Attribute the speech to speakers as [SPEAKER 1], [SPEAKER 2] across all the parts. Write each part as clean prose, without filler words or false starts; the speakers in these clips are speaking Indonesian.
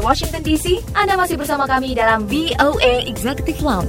[SPEAKER 1] Washington DC. Anda masih bersama kami dalam VOA Executive Lounge.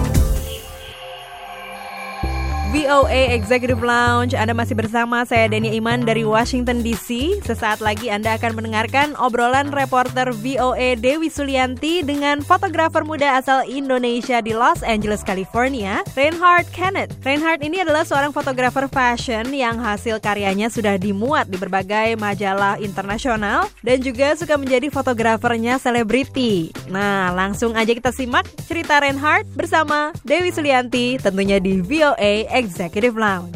[SPEAKER 2] VOA Executive Lounge, Anda masih bersama saya Dania Iman dari Washington DC. Sesaat lagi Anda akan mendengarkan obrolan reporter VOA Dewi Sulianti dengan fotografer muda asal Indonesia di Los Angeles, California, Reinhard Kenneth. Reinhard ini adalah seorang fotografer fashion yang hasil karyanya sudah dimuat di berbagai majalah internasional dan juga suka menjadi fotografernya selebriti. Nah, langsung aja kita simak cerita Reinhard bersama Dewi Sulianti tentunya di VOA Executive Lounge.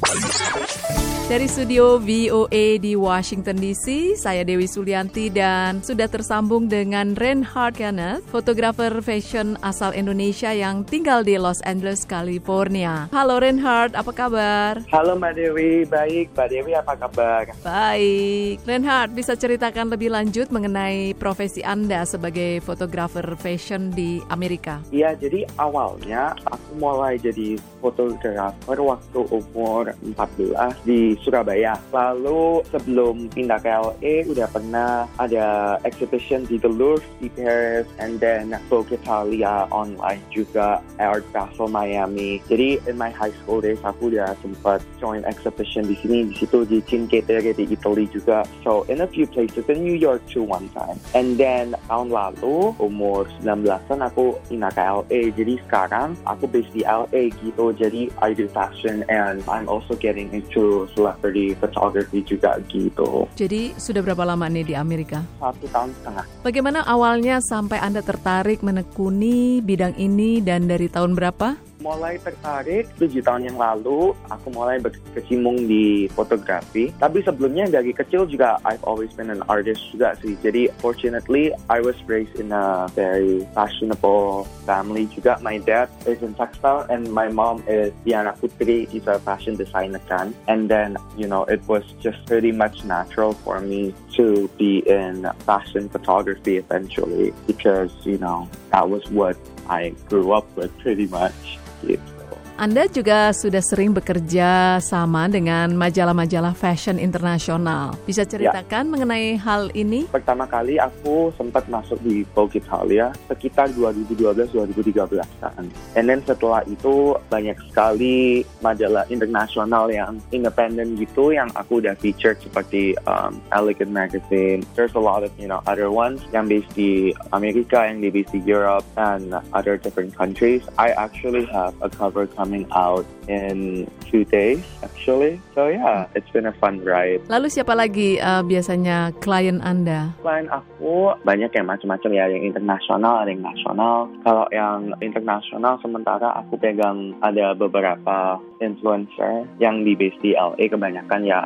[SPEAKER 2] Dari studio VOA di Washington DC, saya Dewi Sulianti dan sudah tersambung dengan Reinhard Kenneth, fotografer fashion asal Indonesia yang tinggal di Los Angeles, California. Halo Reinhard, apa kabar?
[SPEAKER 3] Halo Mbak Dewi, baik. Mbak Dewi apa kabar?
[SPEAKER 2] Baik. Reinhard, bisa ceritakan lebih lanjut mengenai profesi Anda sebagai fotografer fashion di Amerika?
[SPEAKER 3] Iya, jadi awalnya aku mulai jadi fotografer waktu umur 14 di Surabaya. Lalu sebelum pindah ke LA udah pernah ada exhibition di The Louvre di Paris, and then Vogue Italia online juga, Art Basel Miami. Jadi in my high school days aku udah sempat join exhibition di sini, di situ di Cinque Terre di Italy juga. So in a few places in New York too one time. And then tahun lalu umur 19-an aku pindah ke LA. Jadi sekarang aku based di LA gitu. Jadi I do fashion and I'm also getting into celebrity photography juga gitu.
[SPEAKER 2] Jadi sudah berapa lama nih di Amerika?
[SPEAKER 3] 1 tahun setengah.
[SPEAKER 2] Bagaimana awalnya sampai Anda tertarik menekuni bidang ini dan dari tahun berapa?
[SPEAKER 3] Mulai tertarik 7 tahun yang lalu, aku mulai berkecimpung di fotografi. Tapi sebelumnya dari kecil juga I've always been an artist juga sih. Jadi fortunately I was raised in a very fashionable family juga. My dad is in textile and my mom is Diana Putri, she's a fashion designer kan. And then, you know, it was just pretty much natural for me to be in fashion photography eventually because, you know, that was what I grew up with pretty much. Gitu.
[SPEAKER 2] Anda juga sudah sering bekerja sama dengan majalah-majalah fashion internasional. Bisa ceritakan mengenai hal ini?
[SPEAKER 3] Pertama kali aku sempat masuk di Vogue Italia sekitar 2012-2013 kan. And then setelah itu banyak sekali majalah internasional yang independen gitu yang aku udah featured seperti Elegant Magazine. There's a lot of, you know, other ones yang based di Amerika, yang based di Europe and other different countries. I actually have a cover coming out in 2 days actually. So yeah, it's been a fun ride.
[SPEAKER 2] Lalu siapa lagi biasanya klien Anda?
[SPEAKER 3] Klien aku banyak yang macam-macam ya, yang internasional, ada yang nasional. Kalau yang internasional sementara aku pegang ada beberapa influencer yang di base di LA kebanyakan ya,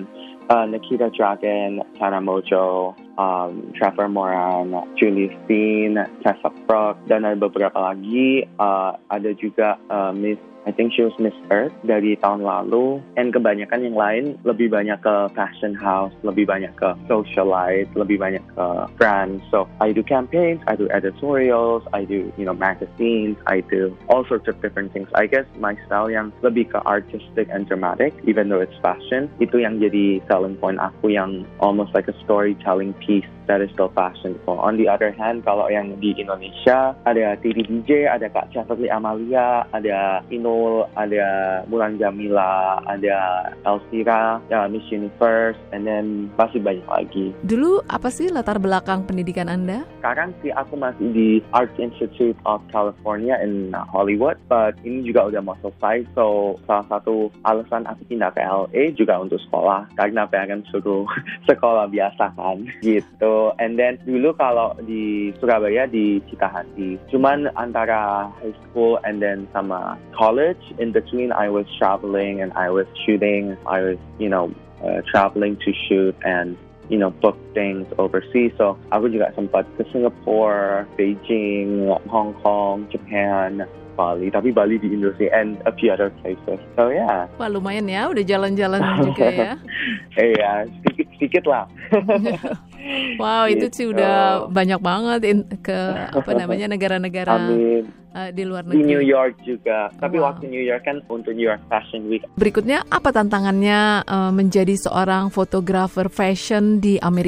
[SPEAKER 3] Nikita Dragon, Tana Mojo, Trevor Moran, Julie Steen, Tessa Brock, dan ada beberapa lagi. Ada juga I think she was Miss Earth dari tahun lalu. And kebanyakan yang lain lebih banyak ke fashion house, lebih banyak ke socialite, lebih banyak ke brands. So I do campaigns, I do editorials, I do, you know, magazines, I do all sorts of different things. I guess my style yang lebih ke artistic and dramatic, even though it's fashion, itu yang jadi selling point aku, yang almost like a storytelling piece that is still fashionable. On the other hand, kalau yang di Indonesia, ada Titi DJ, ada Kak Cheverly Amalia, ada Inul, ada Mulan Jamila, ada Elvira, ya, Miss Universe, and then masih banyak lagi.
[SPEAKER 2] Dulu apa sih latar belakang pendidikan Anda?
[SPEAKER 3] Sekarang sih aku masih di Art Institute of California in Hollywood, but ini juga udah mau selesai. So salah satu alasan aku pindah ke LA juga untuk sekolah, karena pengen suruh sekolah biasa kan, gitu. And then dulu kalau di Surabaya di Cikahati, cuman antara high school and then sama college, in between I was traveling and I was shooting. I was, you know, traveling to shoot and, you know, book things overseas. So aku juga sempat ke Singapore, Beijing, Hong Kong, Japan, Bali, tapi Bali di Indonesia and a few other places. So yeah.
[SPEAKER 2] Wah, lumayan ya, udah jalan-jalan juga ya.
[SPEAKER 3] Iya, sedikit lah.
[SPEAKER 2] Wow, itu sih udah banyak banget ke negara-negara di luar negeri.
[SPEAKER 3] Di New York juga. Tapi waktu New York kan untuk New York Fashion Week.
[SPEAKER 2] Berikutnya, apa tantangannya menjadi seorang fotografer fashion di Amerika?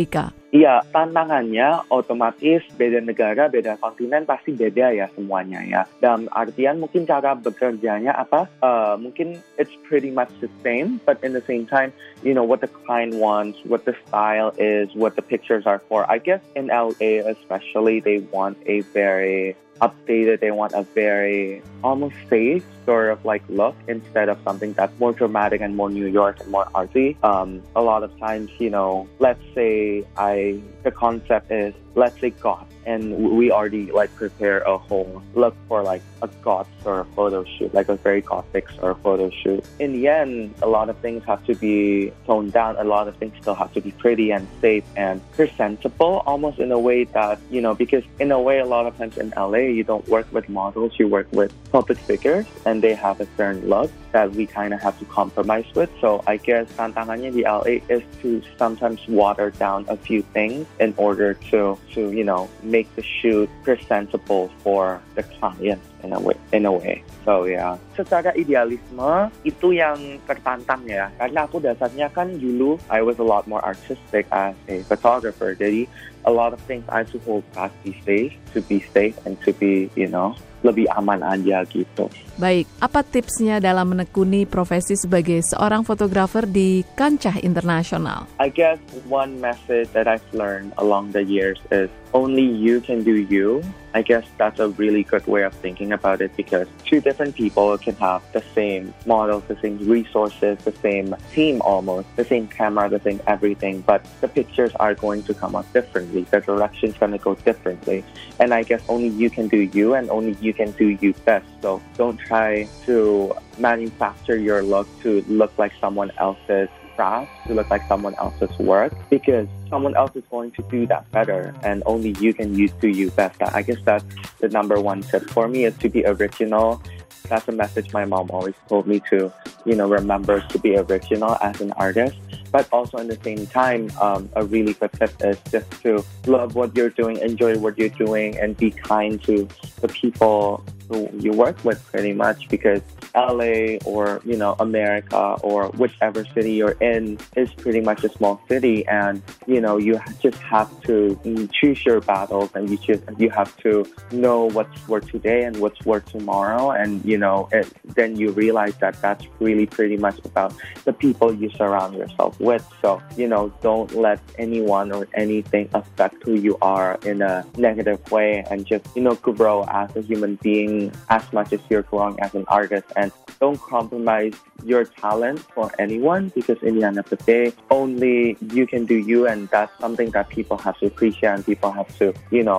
[SPEAKER 3] Iya, tantangannya otomatis beda negara, beda kontinen pasti beda ya semuanya ya. Dalam artian mungkin cara bekerjanya apa, mungkin it's pretty much the same, but in the same time, you know, what the client wants, what the style is, what the pictures are for. I guess in LA especially, they want a very updated, they want a very almost safe sort of like look instead of something that's more dramatic and more New York and more artsy. A lot of times, you know, let's say the concept is, let's say goth, and we already like prepare a whole look for like a goth sort of photo shoot, like a very gothic sort of photo shoot. In the end, a lot of things have to be toned down. A lot of things still have to be pretty and safe and presentable, almost in a way that, you know, because in a way, a lot of times in LA, you don't work with models, you work with public figures, and they have a certain look that we kind of have to compromise with. So I guess tantangannya di LA is to sometimes water down a few things in order to you know, make the shoot presentable for the client in a way. So yeah, secara idealisme itu yang tertantang ya, karena aku dasarnya kan dulu I was a lot more artistic as a photographer, jadi a lot of things I have to hold back these days to be safe and to be, you know, lebih aman aja gitu.
[SPEAKER 4] Baik, apa tipsnya dalam menekuni profesi sebagai seorang fotografer di kancah internasional?
[SPEAKER 3] I guess one message that I've learned along the years is only you can do you. I guess that's a really good way of thinking about it, because two different people can have the same models, the same resources, the same team almost, the same camera, the same everything, but the pictures are going to come out differently. The direction's going to go differently. And I guess only you can do you, and only you can do you best. So don't try to manufacture your look to look like someone else's craft, to look like someone else's work, because someone else is going to do that better, and only you can do you best. I guess that's the number one tip for me, is to be original. That's a message my mom always told me to, you know, remember to be original as an artist. But also in the same time, a really good tip is just to love what you're doing, enjoy what you're doing, and be kind to the people who you work with pretty much, because LA or, you know, America or whichever city you're in is pretty much a small city, and, you know, you just have to choose your battles, and you have to know what's for today and what's for tomorrow, and, you know, then you realize that that's really pretty much about the people you surround yourself with. So, you know, don't let anyone or anything affect who you are in a negative way, and just, you know, grow as a human being as much as you're growing as an artist, and don't compromise your talent for anyone, because in the end of the day, only you can do you, and that's something that people have to appreciate, and people have to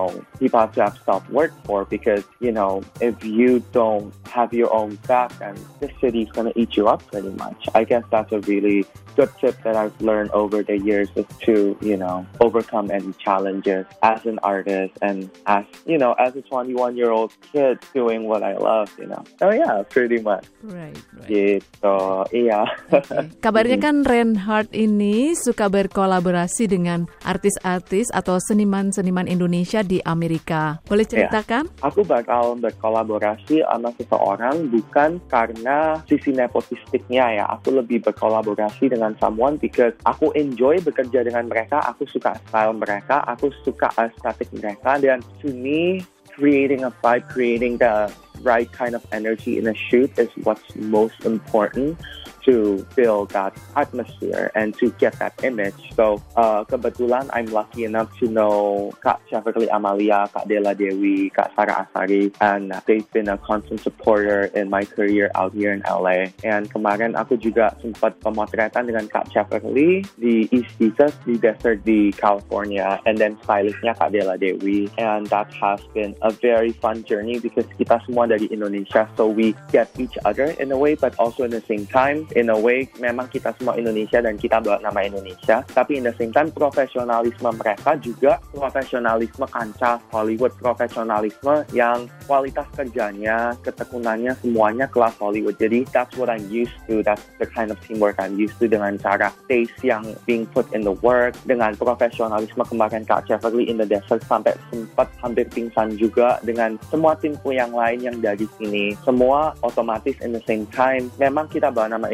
[SPEAKER 3] have self-worth for, because, you know, if you don't have your own back, then the city's going to eat you up pretty much. I guess that's a really good tip that I've learned over the years, is to, you know, overcome any challenges as an artist, and as, you know, as a 21-year-old kid doing what I love, you know. Oh yeah, pretty much.
[SPEAKER 4] Right.
[SPEAKER 3] Gitu, iya.
[SPEAKER 4] Okay. Kabarnya kan Reinhardt ini suka berkolaborasi dengan artis-artis atau seniman-seniman Indonesia di Amerika. Boleh ceritakan?
[SPEAKER 3] Ya, aku bakal berkolaborasi sama seseorang bukan karena sisi nepotistiknya ya. Aku lebih berkolaborasi dengan someone because aku enjoy bekerja dengan mereka, aku suka style mereka, aku suka aesthetic mereka, dan to me, creating a vibe, creating the right kind of energy in a shoot is what's most important to build that atmosphere and to get that image. So kebetulan I'm lucky enough to know Kak Cheverly Amalia, Kak Della Dewi, Kak Sarah Asari, and they've been a constant supporter in my career out here in LA. And kemarin aku juga sempat pemotretan dengan Kak Cheverly di East Texas, di desert di California, and then stylistnya Kak Della Dewi. And that has been a very fun journey because kita semua dari Indonesia, so we get each other in a way, but also in the same time, in a way, memang kita semua Indonesia dan kita bawa nama Indonesia, tapi in the same time, profesionalisme mereka juga profesionalisme kancah Hollywood, profesionalisme yang kualitas kerjanya, ketekunannya, semuanya kelas Hollywood. Jadi, that's what I'm used to, that's the kind of teamwork I'm used to, dengan cara taste yang being put in the work, dengan profesionalisme kemarin Kak Cheverly in the desert sampai sempat hampir pingsan juga, dengan semua timku yang lain yang dari sini, semua otomatis in the same time, memang kita bawa nama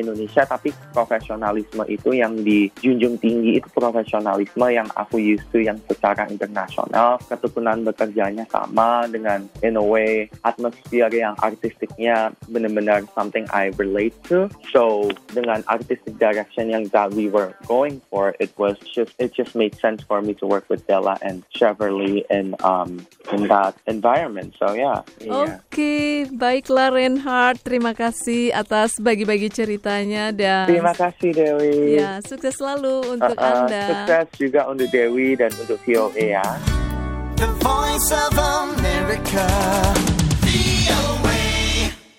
[SPEAKER 3] Indonesia, tapi profesionalisme itu yang dijunjung tinggi, itu profesionalisme yang aku used to yang secara internasional, ketekunan bekerjanya sama dengan in a way atmosfer yang artistiknya benar-benar something I relate to. So dengan artistic direction yang that we were going for, it just made sense for me to work with Della and Cheverly in that environment. So yeah.
[SPEAKER 4] Oke, baiklah Reinhard, terima kasih atas bagi-bagi ceritanya dan
[SPEAKER 3] terima kasih Dewi.
[SPEAKER 4] Ya, sukses selalu untuk Anda.
[SPEAKER 3] Sukses juga untuk Dewi dan untuk VOA ya.
[SPEAKER 5] The Voice of America.